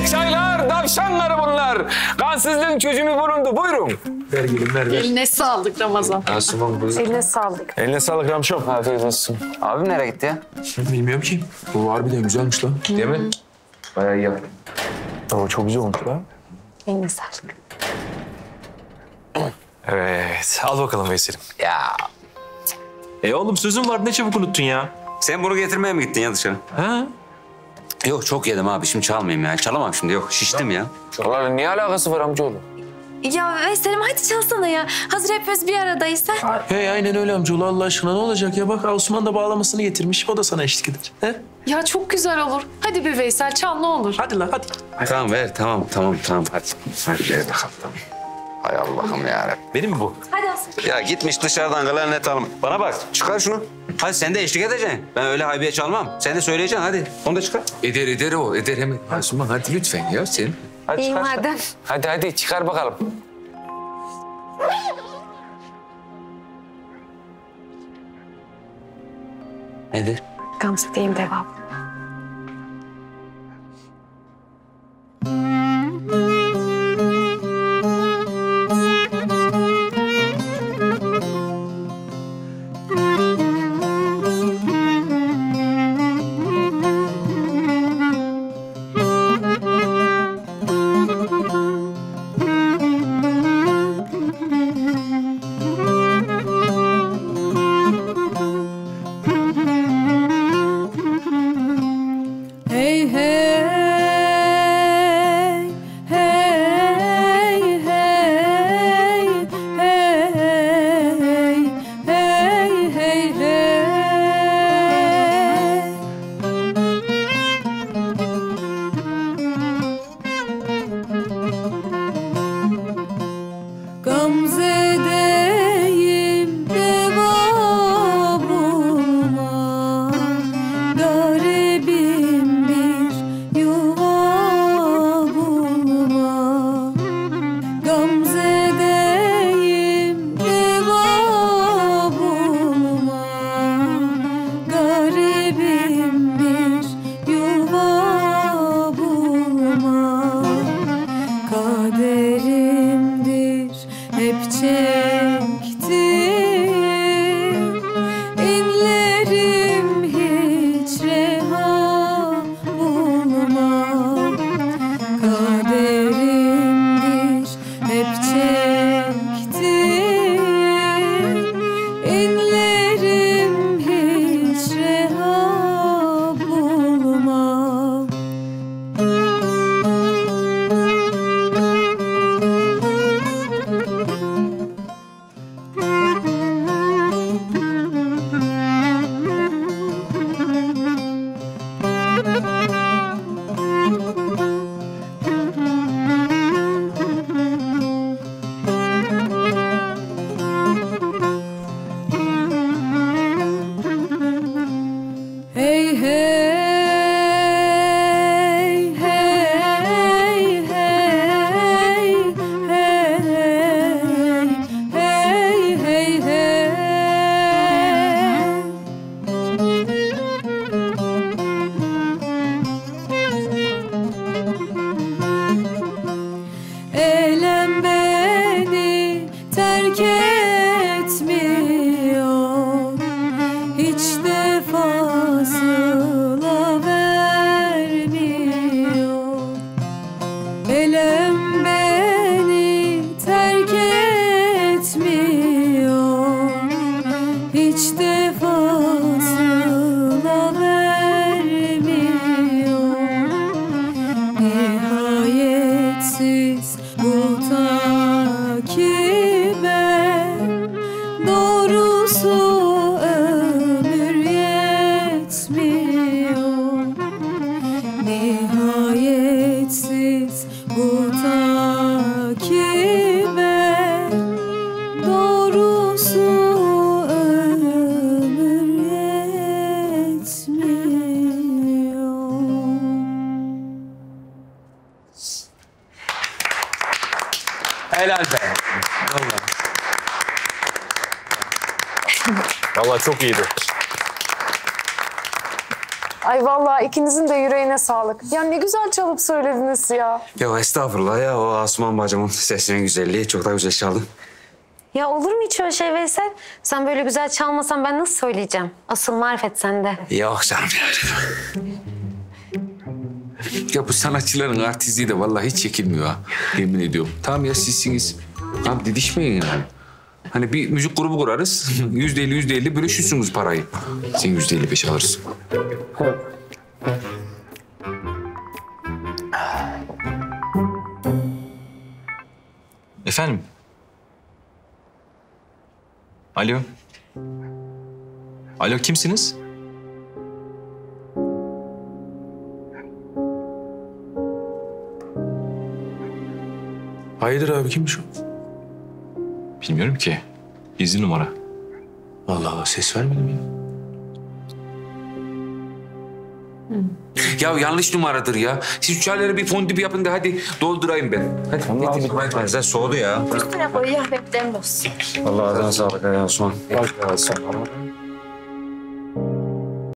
çaylar, tavşanları bunlar. Kansızlığın çözümü bulundu. Buyurun. Ver gülüm, ver. Eline sağlık Ramazan. Asuman buyur. Eline sağlık. Eline sağlık Ramşom. Afiyet olsun. Abim nereye gitti ya? Bilmiyorum ki. Bu harbiden güzelmiş lan. Değil mi? Bayağı iyi yaptın. O çok güzel olmuş lan. Eline sağlık. Evet, al bakalım Veysel'im. Ya Oğlum sözün var, ne çabuk unuttun ya. sen bunu getirmeye mi gittin ya dışarı? Ha? Yok çok yedim abi, şimdi çalmayayım ya. Çalamam şimdi, yok şiştim ya. Çorlarla niye alakası var amcaoğlu? Ya Veysel'im hadi çalsana ya. Hazır hepimiz bir aradayız ha. Hey aynen öyle amcaoğlu, Allah aşkına ne olacak ya? Bak Osman da bağlamasını getirmiş, o da sana eşlik eder. He? Ya çok güzel olur. Hadi bir Veysel çal ne olur. Hadi lan hadi. Tamam ver, tamam hadi. Hadi ver bakalım. Hay Allah'ım yarabbim. Benim mi bu? Hadi Aslı. Ya gitmiş dışarıdan klarnet alma. Bana bak, çıkar şunu. Hadi sen de eşlik edeceksin. Ben öyle haybiye çalmam. Sen de söyleyeceksin, hadi. Onu da çıkar. Eder o, eder hemen. Asuman hadi lütfen ya sen. Hadi İyi çıkar. madem. Hadi çıkar bakalım. Nedir? Gamze'deyim devam. Hey hey hey hey hey hey hey Gamze'deyim deva bulma, garibim bir yuva bulma. Gamze'deyim deva bulma, garibim bir yuva bulma. Kaderimdir hep çektim, inlerim hiç reha bulma. Kaderimdir hep çektim, inlerim hiç reha bulma. Hey hey hey hey hey hey hey hey. Elem beni terk etmiyor, hiç defasıla vermiyor. Elem beni terk etmiyor, hiç defasıla vermiyor. Nihayetsiz bu takibe, doğrusu ömür yetmiyor. Nihayetsiz bu takibe, doğrusu ömür yetmiyor. Helal be. Vallahi çok iyiydi. Ay vallahi ikinizin de yüreğine sağlık. Ya ne güzel çalıp söylediniz ya. Ya estağfurullah ya, o Asuman bacımın sesinin güzelliği. Çok da güzel çaldın. Ya olur mu hiç öyle şey Veysel? Sen böyle güzel çalmasan ben nasıl söyleyeceğim? Asıl marifet sende. Yok canım ya. Ya bu sanatçıların artistliği de vallahi hiç çekilmiyor ha. Yemin ediyorum. Tamam ya sizsiniz. Abi didişmeyin yani. Hani bir müzik grubu kurarız. %50 bölüşürsünüz parayı. Sen %55 alırsın. Efendim? Alo? Alo, kimsiniz? Hayırdır abi, kimmiş o? Bilmiyorum ki. Gizli numara. Allah Allah, ses vermedim ya. Ya yanlış numaradır ya. Siz şu çayları bir fondip yapın da hadi doldurayım ben. Hadi. Sen soğudu ya. Üstüne koy ya, beklerim olsun. Allah razı sağlık ya Asuman.